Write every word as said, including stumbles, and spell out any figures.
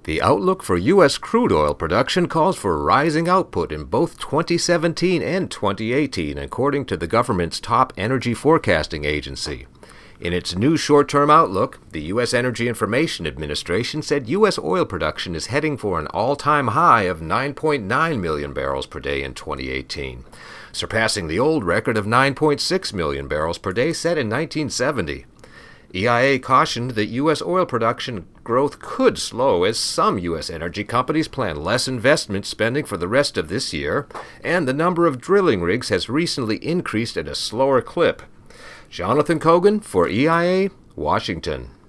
The outlook for U S crude oil production calls for rising output in both twenty seventeen and twenty eighteen, according to the government's top energy forecasting agency. In its new short-term outlook, the U S Energy Information Administration said U S oil production is heading for an all-time high of nine point nine million barrels per day in twenty eighteen, surpassing the old record of nine point six million barrels per day set in nineteen seventy. E I A cautioned that U S oil production growth could slow as some U S energy companies plan less investment spending for the rest of this year, and the number of drilling rigs has recently increased at a slower clip. Jonathan Cogan for E I A, Washington.